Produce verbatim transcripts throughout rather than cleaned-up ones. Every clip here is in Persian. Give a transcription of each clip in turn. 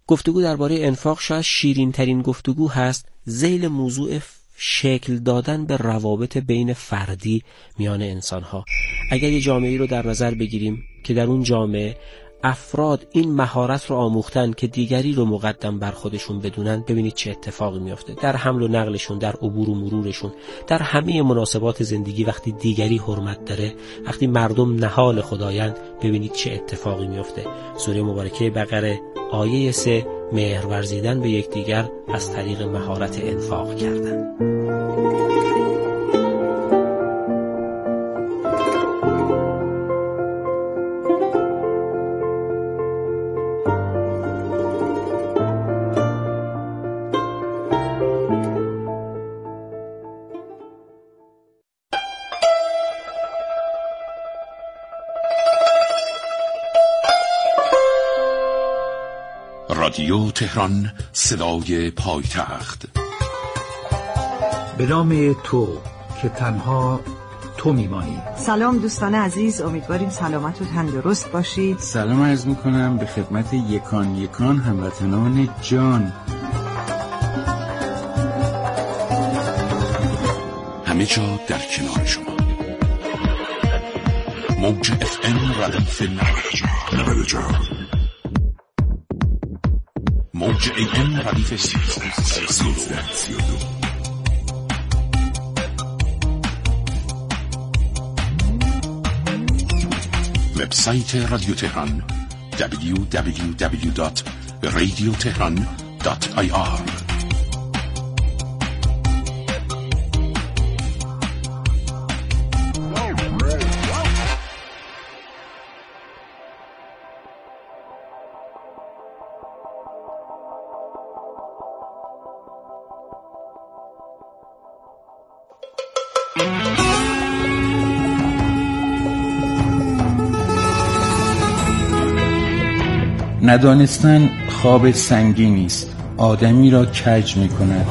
گفتگو درباره انفاق شاید شیرین ترین گفتگو هست ذیل موضوع شکل دادن به روابط بین فردی میان انسانها. اگر یه جامعه‌ای رو در نظر بگیریم که در اون جامعه افراد این مهارت رو آموختن که دیگری رو مقدم بر خودشون بدونن، ببینید چه اتفاقی میفته در حمل و نقلشون، در عبور و مرورشون، در همه مناسبات زندگی. وقتی دیگری حرمت داره، وقتی مردم نهال خدایند، ببینید چه اتفاقی میفته. سوره مبارکه بقره آیه سه، مهر ورزیدن به یکدیگر از طریق مهارت انفاق کردن. رادیو تهران، صدای پایتخت. به نام تو که تنها تو میمانی. سلام دوستان عزیز، امیدواریم سلامت و تندرست باشید. سلام عرض میکنم به خدمت یکان یکان هموطنان جان. همه جا در کنار شما. موج اف ام ردیف نود و چهار، موج ای ام ردیف سی و دو. وبسایت رادیو تهران دبلیو دبلیو دبلیو دات رادیو تهران دات آی آر. ندانستن خواب سنگینی است، آدمی را کج می‌کند.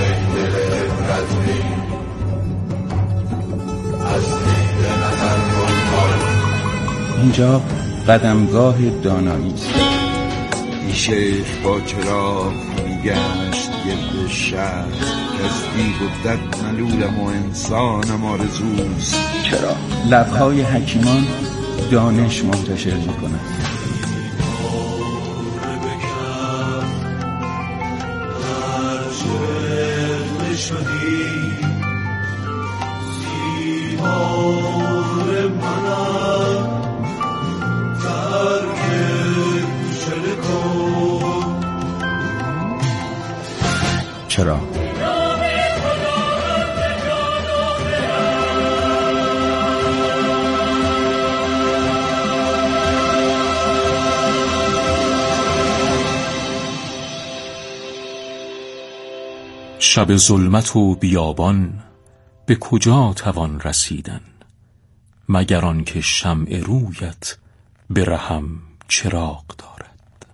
اینجا قدمگاه دانایی است. این شیخ با چراغ میگشت گرد شهر، از دیو و دد ملولم و انسانم آرزوست. چرا؟ لب‌های حکیمان دانش منتشر می‌کند. چرا؟ شب ظلمت و بیابان به کجا توان رسیدن، مگر آن که شمع رویت به رحم چراغ دارد.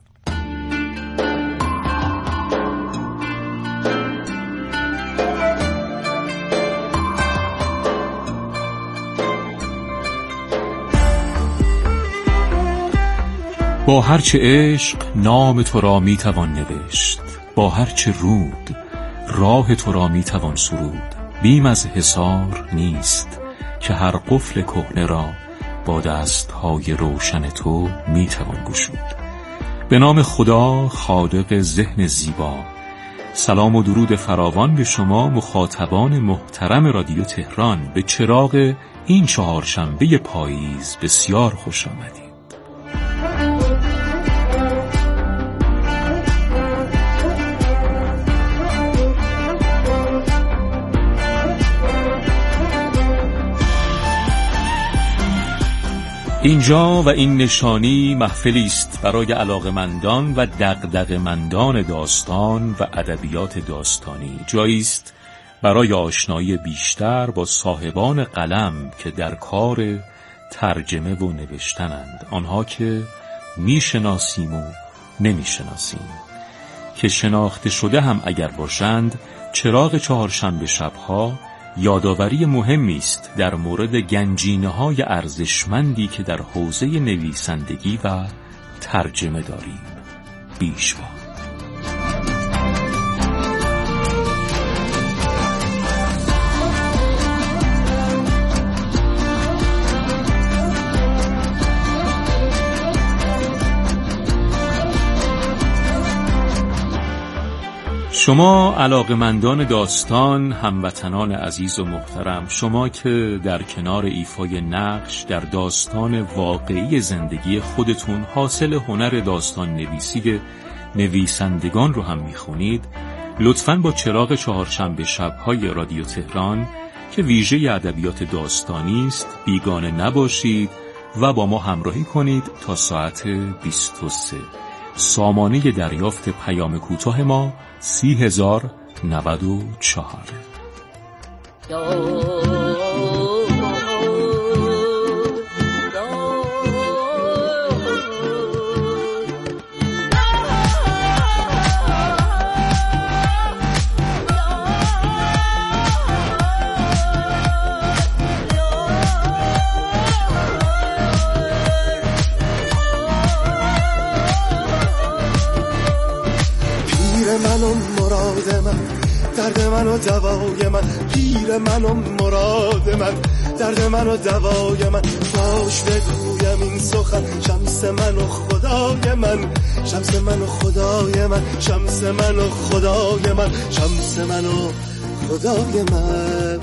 با هرچه عشق نام تو را می توان نوشت، با هرچه رود راه تو را می توان سرود. بیم از حصار نیست که هر قفل کهنه را با دستهای روشن تو می توان گشود. به نام خدا خالق ذهن زیبا، سلام و درود فراوان به شما مخاطبان محترم رادیو تهران. به چراغ این چهارشنبه پاییز بسیار خوش آمدید. اینجا و این نشانی محفلی است برای علاقه‌مندان و دغدغه‌مندان داستان و ادبیات داستانی. جایی است برای آشنایی بیشتر با صاحبان قلم که در کار ترجمه و نوشتنند، آنها که میشناسیم و نمیشناسیم، که شناخته شده هم اگر باشند. چراغ چهارشنبه شبها یادآوری مهمی است در مورد گنجینه‌های ارزشمندی که در حوزه نویسندگی و ترجمه داریم. بیش باد. شما علاقمندان داستان، هموطنان عزیز و محترم، شما که در کنار ایفای نقش در داستان واقعی زندگی خودتون حاصل هنر داستان نویسی نویسندگان رو هم میخونید، لطفاً با چراغ چهارشنبه شب‌های رادیو تهران که ویژه ادبیات داستانی است بیگانه نباشید و با ما همراهی کنید تا ساعت بیست و سه. سامانه دریافت پیام کوتاه ما سی هزار نود و چهار. من و مراد من، درد من و دوای من، پیر من و مراد من، درد من و دوای من، باش بگویم این سخن، شمس من و خدای من، شمس من و خدای من، شمس من و خدای من، شمس من و خدای من.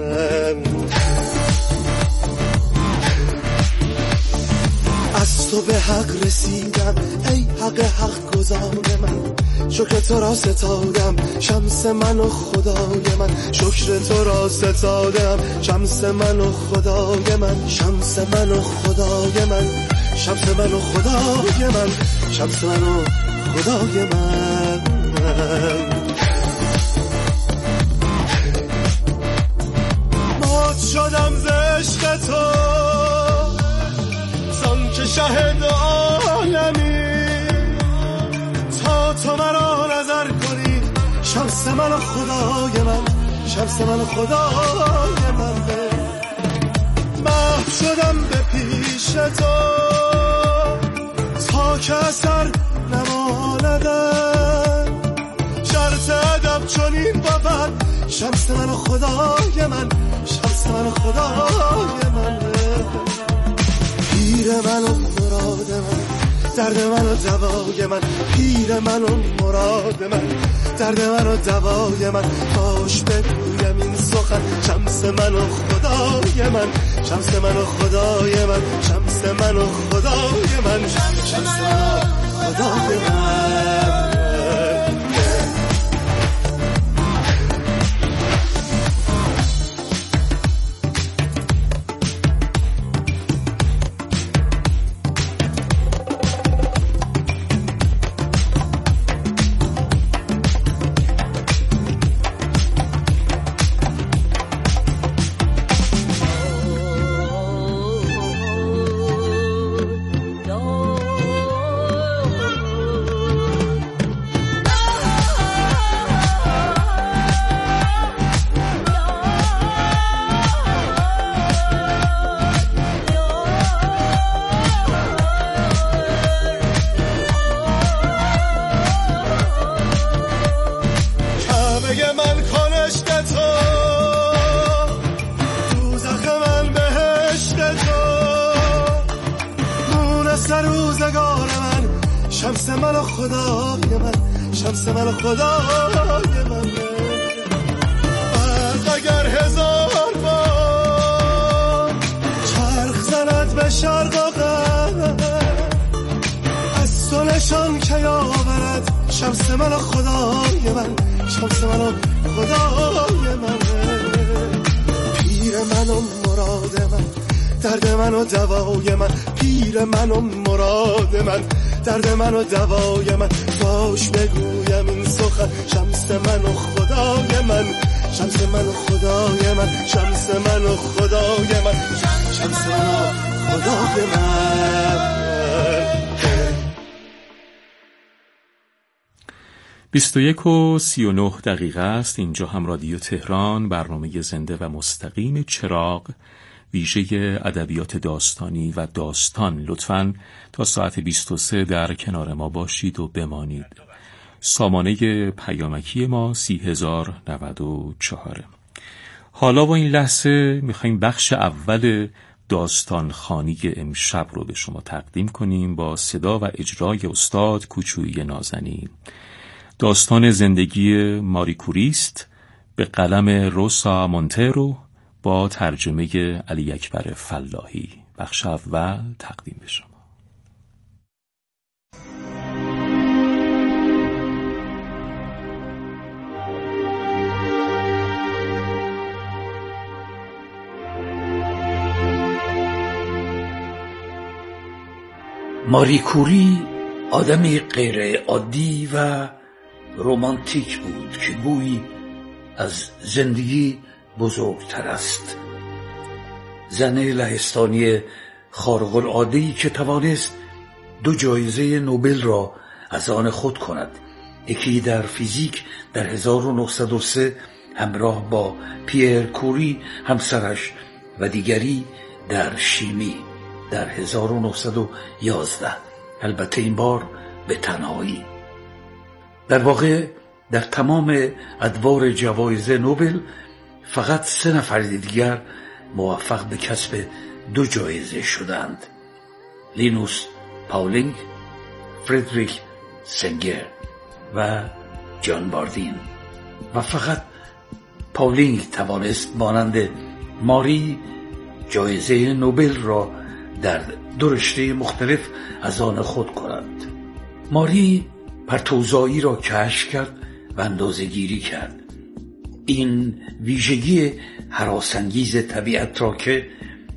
از تو به حق رسیدم ای حق حق گزار من، شکر تو را ستادم شمس من و خدای من، شکر تو را ستادم شمس من و خدای من، شمس من و خدای من، شمس من و خدای من، شمس من و خدای من. مات شدم ز عشق تو زان که شهد عالمی، تا تو مرا نظر کنی شمس من و خدای من، شمس من و خدای من. محو شدم به پیش تو تا که اثر نماندم، شرط ادب چنین بود شمس من و خدای من، شمس من و خدای من. پیر من و مراد من، درد من و دوای من، پیر من و مراد من، درد من و دوای من، باش بگویم این سخن، شمس من و خدای من، شمس من و خدای من، شمس من و خدای من، شمس من و خدای من. شمس من و خدای من، شمس من و خدای من. برق اگر هزار بار چرخ زند به شرق و غرب، از تو نشان که آورد شمس من و خدای من، شمس من و خدای من. پیر من و مراد من، درد من و دوای من، پیر من و مراد من، درد من و دوای من، باش بگویم این سخن، شمس من و خدای من، شمس من و خدای من، شمس من و خدای من، شمس من و خدای من. بیست و یک و سی و نه دقیقه است. اینجا هم رادیو تهران، برنامه زنده و مستقیم چراغ، ویژه ادبیات داستانی و داستان. لطفاً تا ساعت بیست و سه در کنار ما باشید و بمانید. سامانه پیامکی ما سی هزار نود و چهار. حالا با این لحظه میخواییم بخش اول داستان خوانی امشب رو به شما تقدیم کنیم با صدا و اجرای استاد کوچویی نازنین. داستان زندگی ماری کوری است به قلم روسا مونترو با ترجمه علی اکبر فلاحی. بخش اول تقدیم به شما. ماری کوری آدمی غیر عادی و رمانتیک بود که گویی از زندگی بزرگتر است. زن لهستانی خارق العاده‌ای که توانست دو جایزه نوبل را از آن خود کند، یکی در فیزیک در هزار و نهصد و سه همراه با پیر کوری همسرش و دیگری در شیمی در هزار و نهصد و یازده، البته این بار به تنهایی. در واقع در تمام ادوار جوایز نوبل فقط سه نفر دیگر موفق به کسب دو جایزه شدند: لینوس پاولینگ، فریدریش سنگر و جان باردین. و فقط پاولینگ توانست مانند ماری جایزه نوبل را در دو رشته مختلف از آن خود کند. ماری پرتوزایی را کشف کرد و اندازه‌گیری کرد. این ویژگی هراس‌انگیز طبیعت را که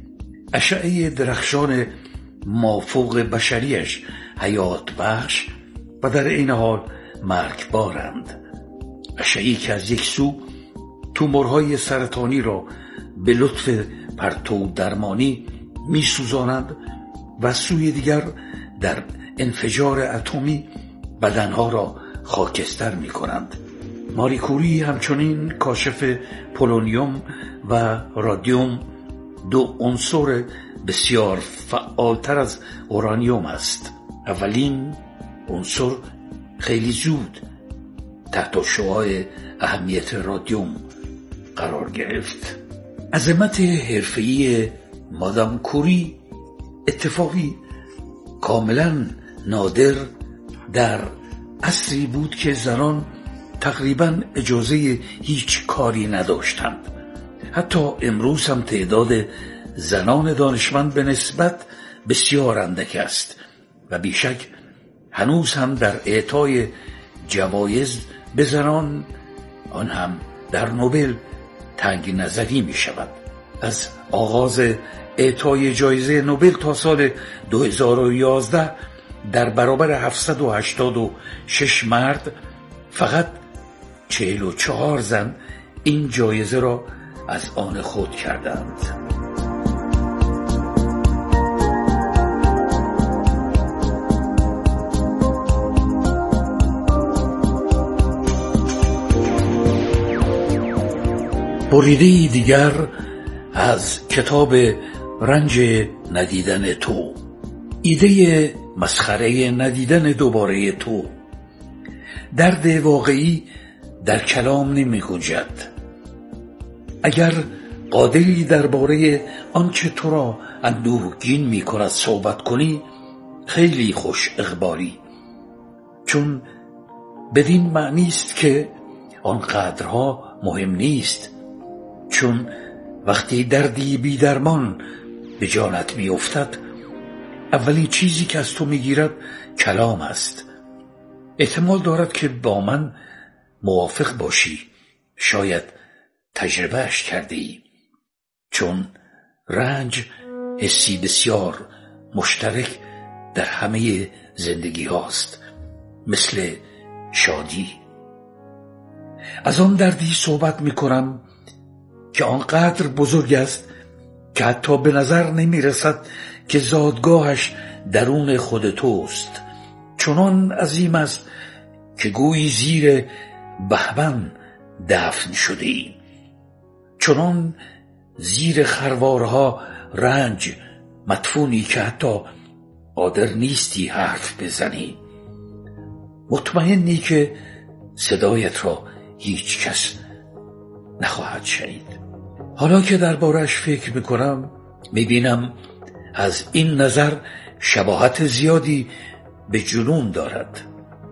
اشعه درخشان مافوق بشریش حیات بخش و در این حال مرگبارند، اشعه‌ای که از یک سو تومورهای سرطانی را به لطف پرتو درمانی می سوزانند و سوی دیگر در انفجار اتمی بدنها را خاکستر می کنند. ماری کوری همچنین کاشف پولونیوم و رادیوم، دو عنصر بسیار فعالتر از اورانیوم است. اولین عنصر خیلی زود تحت شعاع اهمیت رادیوم قرار گرفت. عظمت حرفه‌ای مادام کوری اتفاقی کاملا نادر در عصری بود که زنان تقریبا اجازه هیچ کاری نداشتند. حتی امروز هم تعداد زنان دانشمند به نسبت بسیار اندک است و بیشک هنوز هم در اعطای جوایز به زنان، آن هم در نوبل، تنگ نظری می شود. از آغاز اعطای جایزه نوبل تا سال دو هزار و یازده در برابر هفتصد و هشتاد و شش مرد فقط چهل و چهار زن این جایزه را از آن خود کردند. بریده دیگر از کتاب رنج ندیدن تو. ایده مسخره ندیدن دوباره تو. درد واقعی در کلام نمی گنجد. اگر قادری درباره آنچه تو را اندوهگین می کند صحبت کنی، خیلی خوش اخباری، چون بدین معنی است که آنقدرها مهم نیست، چون وقتی دردی بی درمان به جانت می افتد، اولین چیزی که از تو می گیرد کلام است. احتمال دارد که با من موافق باشی، شاید تجربهش کرده ای، چون رنج حسی بسیار مشترک در همه زندگی هاست، مثل شادی. از آن دردی صحبت می کنم که آنقدر بزرگ است که حتی به نظر نمی رسد که زادگاهش درون خود توست. چنان عظیم است که گویی زیر بهبن دفن شده ای، چنان زیر خروارها رنج مدفونی که حتی قادر نیستی حرف بزنی، مطمئنی که صدایت را هیچ کس نخواهد شنید. حالا که دربارش فکر میکنم میبینم از این نظر شباهت زیادی به جنون دارد.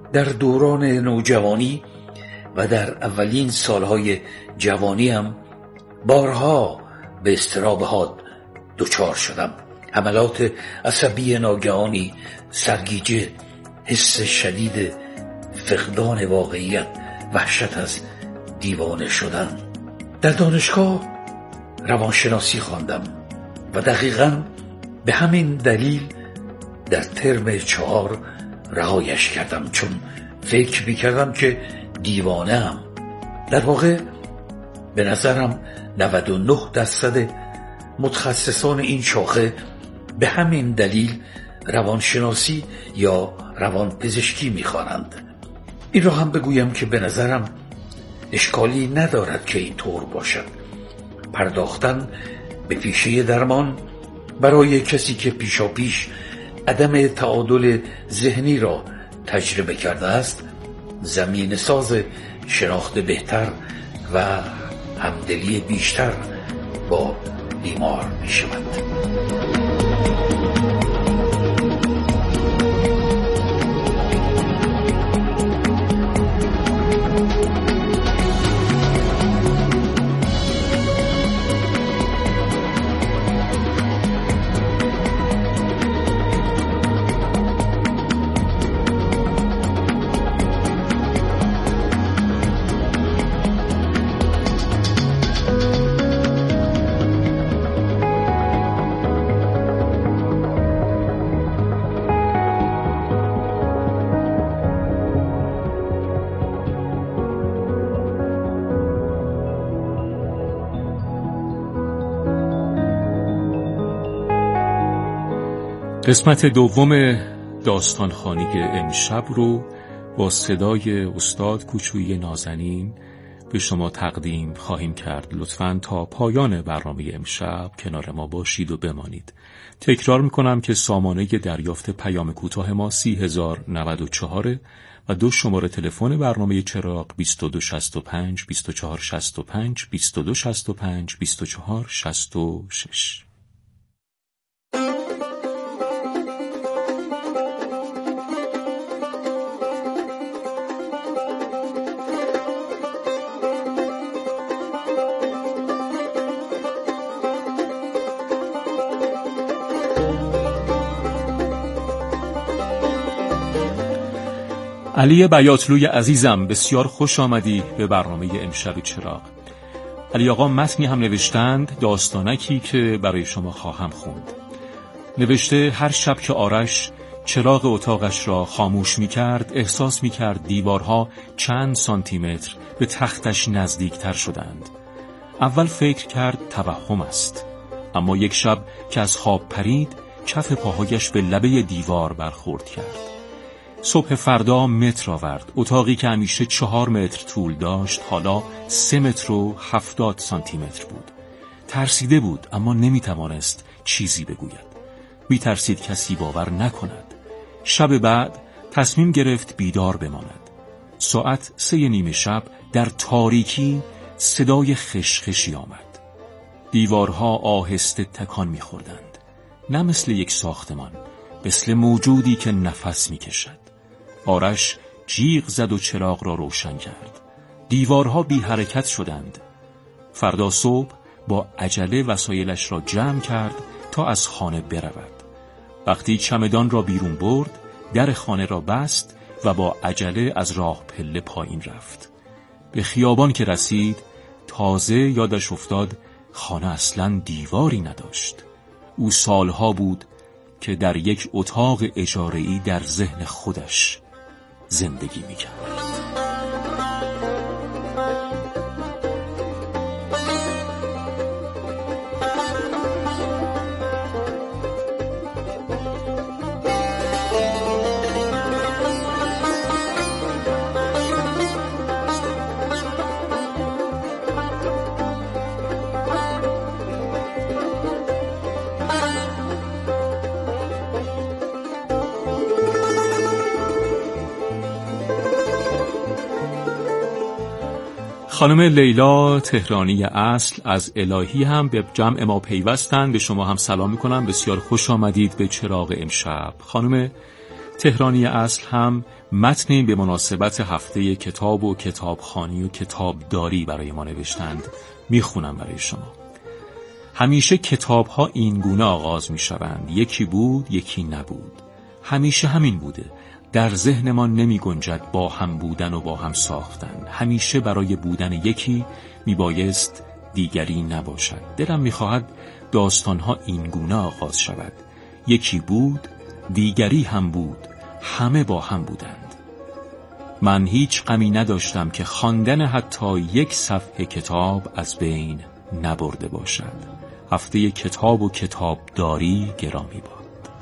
در دوران نوجوانی و در اولین سالهای جوانی هم بارها به اضطراب حاد دچار شدم. حملات عصبی ناگهانی، سرگیجه، حس شدید فقدان واقعیت، وحشت از دیوانه شدن. در دانشگاه روانشناسی خواندم و دقیقاً به همین دلیل در ترم چهار رهایش کردم، چون فکر می‌کردم که دیوانه‌ام. در واقع به نظرم نود و نه درصد متخصصان این شاخه به همین دلیل روانشناسی یا روانپزشکی می‌خوانند. این را هم بگویم که به نظرم اشکالی ندارد که این طور باشد. پرداختن به پیشه درمان برای کسی که پیشا پیش عدم تعادل ذهنی را تجربه کرده است زمین ساز شناخت بهتر و همدلی بیشتر با بیمار می شود. قسمت دوم داستانخوانی امشب رو با صدای استاد کوچویی نازنین به شما تقدیم خواهیم کرد. لطفاً تا پایان برنامه امشب کنار ما باشید و بمانید. تکرار میکنم که سامانه دریافت پیام کوتاه ما سی هزار و نود و چهار و دو شماره تلفن برنامه چراغ بیست و دو شصت و پنج بیست و چهار شصت و پنج بیست و دو شصت و پنج بیست و چهار شصت و شش. علی بیاتلوی عزیزم، بسیار خوش آمدی به برنامه امشب چراغ. علی آقا متنی هم نوشتند، داستانکی که برای شما خواهم خوند. نوشته هر شب که آرش چراغ اتاقش را خاموش می کرد، احساس می کرد دیوارها چند سانتی متر به تختش نزدیکتر شدند. اول فکر کرد توهم است، اما یک شب که از خواب پرید، کف پاهایش به لبه دیوار برخورد کرد. صبح فردا متر آورد. اتاقی که همیشه چهار متر طول داشت حالا سه متر و هفتاد سانتی متر بود. ترسیده بود اما نمی توانست چیزی بگوید. می ترسید کسی باور نکند. شب بعد تصمیم گرفت بیدار بماند. ساعت سه نیمه شب در تاریکی صدای خشخشی آمد. دیوارها آهسته تکان می خوردند. نه مثل یک ساختمان، مثل موجودی که نفس می کشد. آرش جیغ زد و چراغ را روشن کرد. دیوارها بی حرکت شدند. فردا صبح با عجله وسایلش را جمع کرد تا از خانه برود. وقتی چمدان را بیرون برد، در خانه را بست و با عجله از راه پله پایین رفت. به خیابان که رسید، تازه یادش افتاد خانه اصلاً دیواری نداشت. او سالها بود که در یک اتاق اجاره‌ای در ذهن خودش زندگی می‌کرد. خانم لیلا تهرانی اصل از الهی هم به جمع ما پیوستند. به شما هم سلام میکنم. بسیار خوش آمدید به چراغ امشب. خانم تهرانی اصل هم متنی به مناسبت هفته کتاب و کتابخوانی و کتابداری برای ما نوشتند. میخونم برای شما. همیشه کتاب‌ها این گونه آغاز می‌شوند: یکی بود، یکی نبود. همیشه همین بوده. در ذهن ما نمی گنجد با هم بودن و با هم ساختن. همیشه برای بودن یکی میبایست دیگری نباشد. دلم میخواهد داستانها این گونه آغاز شود: یکی بود، دیگری هم بود، همه با هم بودند. من هیچ غمی نداشتم که خواندن حتی یک صفحه کتاب از بین نبرده باشد. هفته کتاب و کتابداری گرامی باد.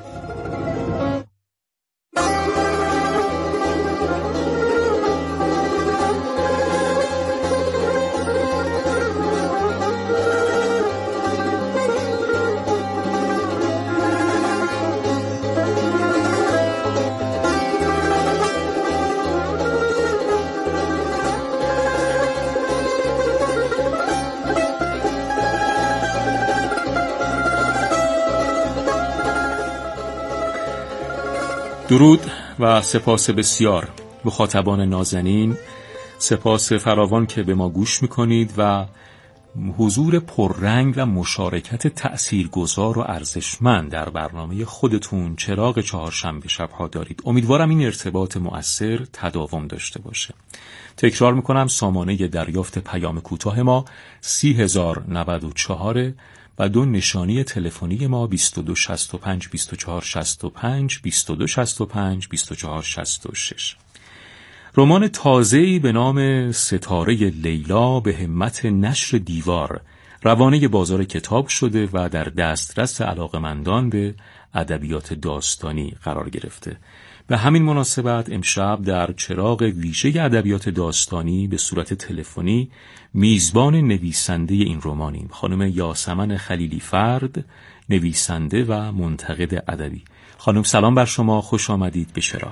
درود و سپاس بسیار مخاطبان نازنین، سپاس فراوان که به ما گوش میکنید و حضور پررنگ و مشارکت تأثیرگذار و ارزشمند در برنامه خودتون چراغ چهارشنبه شب‌ها دارید. امیدوارم این ارتباط مؤثر تداوم داشته باشه. تکرار میکنم سامانه دریافت پیام کوتاه ما سی هزار و نود و چهار و دو نشانی تلفنی ما بیست و دو شصت و پنج بیست و چهار شصت و پنج بیست و دو شصت و پنج بیست و چهار شصت و شش. رمان تازه‌ای به نام ستاره لیلا به همت نشر دیوار روانه بازار کتاب شده و در دسترس علاقه‌مندان به ادبیات داستانی قرار گرفته. به همین مناسبت امشب در چراغ ویژه ادبیات داستانی به صورت تلفنی میزبان نویسنده این رمانیم، خانم یاسمن خلیلی فرد، نویسنده و منتقد ادبی. خانم سلام بر شما، خوش آمدید به چراغ.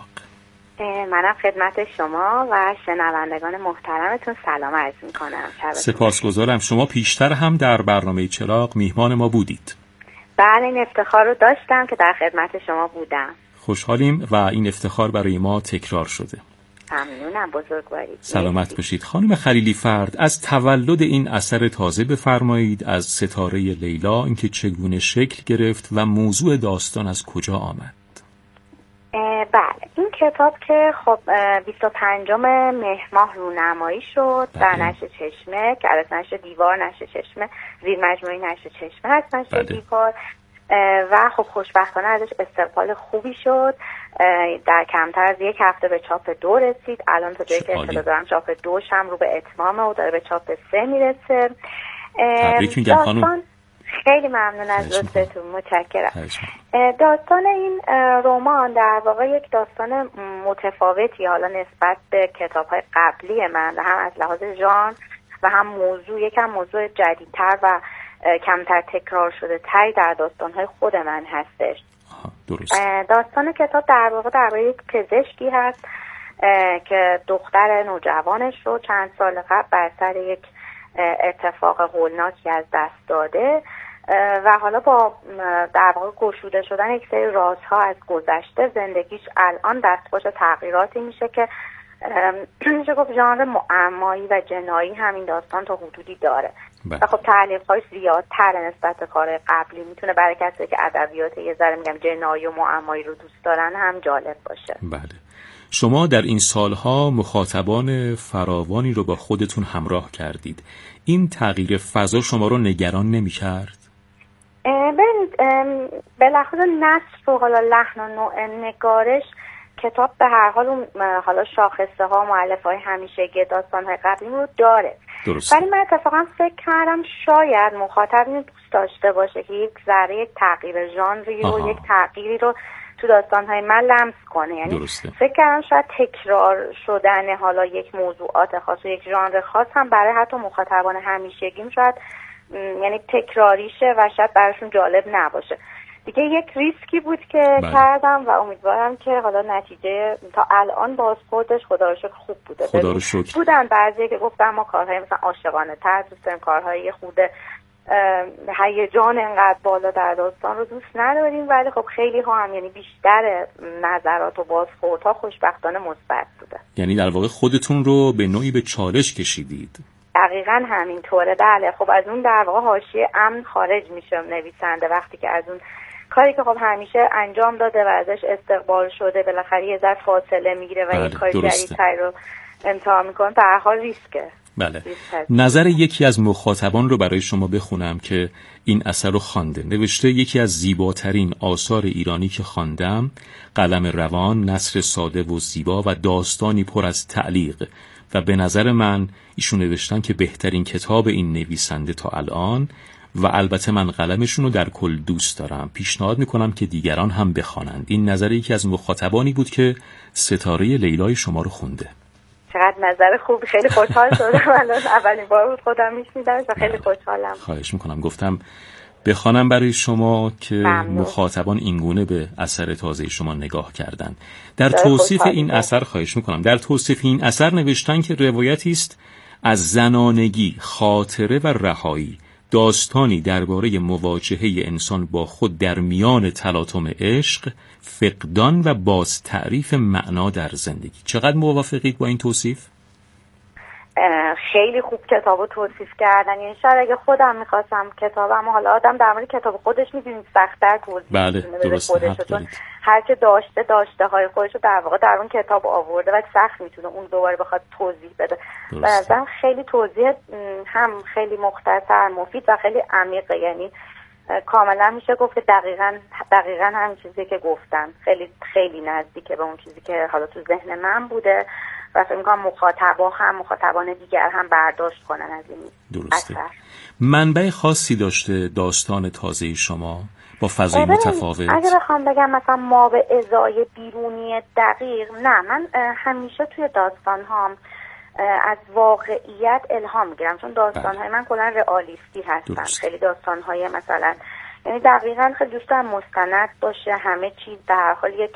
منم خدمت شما و شنوندگان محترمتون سلام عرض می‌کنم. سپاسگزارم. شما پیشتر هم در برنامه چراغ میهمان ما بودید. بله، این افتخار رو داشتم که در خدمت شما بودم. خوشحالیم و این افتخار برای ما تکرار شده. ممنونم، بزرگوارید. سلامت باشید. خانم خلیلی فرد، از تولد این اثر تازه بفرمایید، از ستاره لیلا، اینکه چگونه شکل گرفت و موضوع داستان از کجا آمد. بله، این کتاب که خب بیست و پنجم مهر ماه رونمایی شد در نشر چشمه که البته نشر دیوار نشر چشمه زیر مجموعه نشر چشمه هست نشر بله. دیوار و خب خوشبختانه ازش استقبال خوبی شد. در کمتر از یک هفته به چاپ دو رسید. الان تا جایی که اطلاع دارم چاپ دوش هم رو به اتمامه و داره به چاپ سه میرسه. تبریک میگم خانم. خیلی ممنون از لطفتون، متشکرم. داستان این رمان در واقع یک داستان متفاوتی حالا نسبت به کتاب‌های قبلی من و هم از لحاظ ژانر و هم موضوع یکم موضوع جدیدتر و کمتر تکرار شده تری در داستان‌های خود من هستش. درست. داستان کتاب در واقع درباره یک پزشکی هست که دختر نوجوانش رو چند سال قبل بر سر یک اتفاق هولناکی از دست داده و حالا با در واقع گشوده شدن یک سری رازها از گذشته زندگیش الان دستخوش تغییراتی میشه که میشه گفت ژانر معمایی و جنایی همین داستان تا حدودی داره. بله. و خب تعلیق‌هاش زیادتر نسبت به کار قبلی میتونه برای کسی که ادبیات یه ذره میگم جنایی و معمایی رو دوست دارن هم جالب باشه. بله. شما در این سالها مخاطبان فراوانی رو با خودتون همراه کردید. این تغییر فضا شما رو نگران نمی کرد؟ ببینید، بالاخره نثر و حالا لحن و نوع نگارش کتاب به هر حال اون حالا شاخصه ها مؤلفه های همیشگی داستان های قبلی رو داره. درسته. ولی من اتفاقا فکر کردم شاید مخاطب اینو دوست داشته باشه که یک ذره یک تغییر ژانری رو یک تغییری رو تو داستان‌های من لمس کنه. یعنی درسته. فکر کردم شاید تکرار شدن حالا یک موضوعات خاص و یک ژانر خاص هم برای حتی مخاطبان همیشگیم شاید یعنی تکراری شه و شاید براشون جالب نباشه. دیگه یک ریسکی بود که بله. کردم و امیدوارم که حالا نتیجه تا الان بازخوردش خدا رو شکر خوب بوده. خدا رو شکر. بودن بعضی که گفتم ما کارهای مثلا عاشقانه تر دوست داریم، کارهای خود هیجان انقدر بالا در داستان رو دوست نداریم، ولی خب خیلی ها هم، یعنی بیشتر نظرات و بازخوردها خوشبختانه مثبت بوده. یعنی در واقع خودتون رو به نوعی به چالش کشیدید. دقیقاً همینطوره. بله، خب از اون در واقع حاشیه امن خارج میشه نویسنده وقتی که از اون کاری که خب همیشه انجام داده و ازش استقبال شده بالاخره یه ذره فاصله میگیره و بله، یه کار درسته. جدیدتری رو امتحان میکنه. به هر حال ریسکه. بله. نظر یکی از مخاطبان رو برای شما بخونم که این اثر رو خوانده. نوشته یکی از زیباترین آثار ایرانی که خواندم، قلم روان، نثر ساده و زیبا و داستانی پر از تعلیق، و به نظر من ایشون نوشتن که بهترین کتاب این نویسنده تا الان، و البته من قلمشون رو در کل دوست دارم. پیشنهاد میکنم که دیگران هم بخوانند. این نظر یکی از مخاطبانی بود که ستاره لیلای شما رو خونده. چقدر نظر خوبی، خیلی خوشحال شدم. الان اولین بار بود خودم میشنیدمش و خیلی خوشحالم. خواهش میکنم. گفتم بخوانم برای شما که ممنون. مخاطبان اینگونه به اثر تازه شما نگاه کردن. در توصیف این اثر خواهش میکنم در توصیف این اثر نوشتن که روایتی است از زنانگی، خاطره و رهایی، داستانی درباره مواجهه انسان با خود در میان تلاطم عشق، فقدان و باز تعریف معنا در زندگی. چقدر موافقید با این توصیف؟ خیلی خوب کتابو توصیف کردن. یعنی شاید اگه خودم میخواستم کتابم، حالا آدم در مورد کتاب خودش میدونید سخت‌تر توضیح بله درسته، خودش، چون هر که داشته داشته های خودش رو در واقع در اون کتاب آورده و سخت میتونه اون دوباره بخواد توضیح بده. مثلا خیلی توضیح هم خیلی مختصر، مفید و خیلی عمیقه. یعنی کاملا میشه گفت دقیقاً دقیقاً همین چیزی که گفتم، خیلی خیلی نزدیکه به اون چیزی که حالا تو ذهن من بوده و فکر می‌کنم مخاطبا هم مخاطبان دیگر هم برداشت کنن از این درسته. اثر. منبع خاصی داشته داستان تازه شما با فضای متفاوت؟ اگه بخوام بگم مثلا ما به ازای بیرونی دقیق، نه، من همیشه توی داستان هام از واقعیت الهام میگیرم، چون داستان های من کلا رئالیستی هستن. درست. خیلی داستان های مثلا، یعنی دقیقاً خیلی دوست دارم مستند باشه، همه چیز در هر حال یک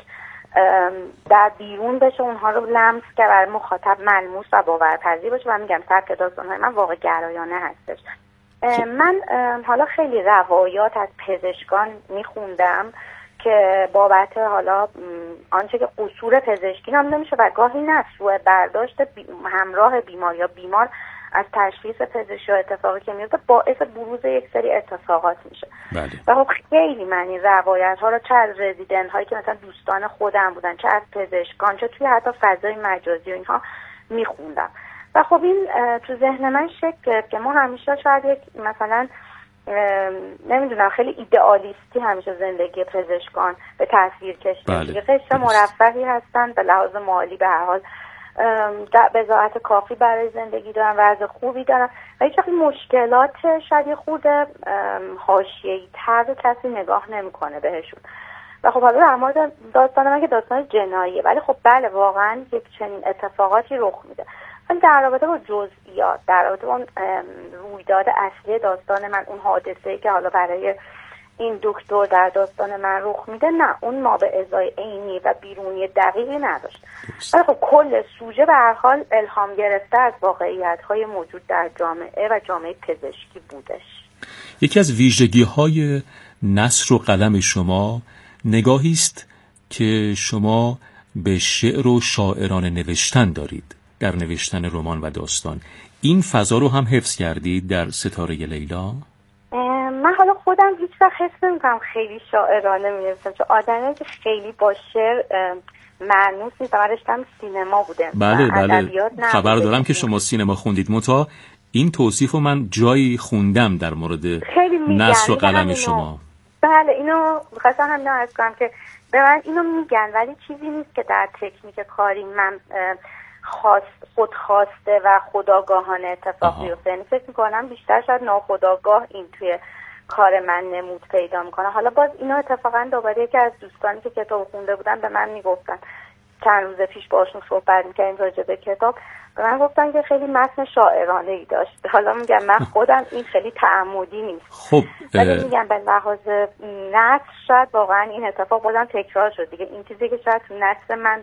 در بیرون بشه، اونها رو لمس که برای مخاطب ملموس و باورپذیر باشه. و میگم سبک داستان‌های من واقع گرایانه هستش. من حالا خیلی روایات از پزشکان میخوندم که بابت حالا آنچه که قصور پزشکی نامیده میشه و گاهی نه سوء برداشت همراه بیمار یا بیمار از تشخیص پزشکی و اتفاقی که میفته باعث بروز یک سری اتفاقات میشه. بله. و خب خیلی من این روایت ها رو چه از رزیدنت هایی که مثلا دوستان خودم بودن، چه از پزشکان، چه توی حتی فضای مجازی و اینها میخوندم و خب این تو ذهن من شکل گرفت که ما همیشه شاید یک مثلا نمیدونم خیلی ایدئالیستی همیشه زندگی پزشکان به تصویر کشیده. بله. قشر مرفهی هستن، به لحاظ مالی به هر حال بضاعت کافی برای زندگی دارن، وضع خوبی دارن و هیچ وقت مشکلات شاید خورده حاشیه‌ای تر کسی نگاه نمیکنه بهشون. و خب حالا در مورد داستان من که داستان جناییه، ولی خب بله واقعا یک چنین اتفاقاتی رخ میده. ولی در رابطه با جزئیات، در رابطه با اون رویداد اصلی داستان من، اون حادثه‌ای که حالا برای این دکتر در داستان من رخ میده، نه اون ما به ازای عینی و بیرونی دقیقی نداشت. ولی خب کل سوژه به هر حال الهام گرفته از واقعیت‌های موجود در جامعه و جامعه پزشکی بودش. یکی از ویژگی‌های نثر و قلم شما نگاهی است که شما به شعر و شاعرانه نوشتن دارید در نوشتن رمان و داستان. این فضا رو هم حفظ کردید در ستاره لیلا؟ من حالا خودم هیچ وقت حس نمی‌کنم خیلی شاعرانه می‌نویسم، چون آدمی که خیلی با شعر معنوس نیست. من رشتم سینما بوده. بله بله خبر دارم که شما سینما خوندید. متا این توصیف رو من جایی خوندم در مورد نثر و قلم شما. بله اینو می‌خواستم همین رو عرض کنم که به من اینو میگن، ولی چیزی نیست که در تکنیک کاری من خاص خودخواسته و خودآگاهانه اتفاق بیفته. یعنی فکر میکنم بیشتر شاید ناخودآگاه این توی کار من نمود پیدا میکنه. حالا باز اینا اتفاقا دوباره یکی از دوستانی که کتاب خونده بودن به من میگفتن، چند روز پیش باشون صحبت میکردیم راجع به کتاب، به من گفتن که خیلی متن شاعرانه ای داشت. حالا میگم من خودم این خیلی تعمدی نیست. خب ولی میگم به لحاظ نثر شاید واقعا این اتفاق بازم تکرار شد دیگه. این چیزی که شاید تو نثر من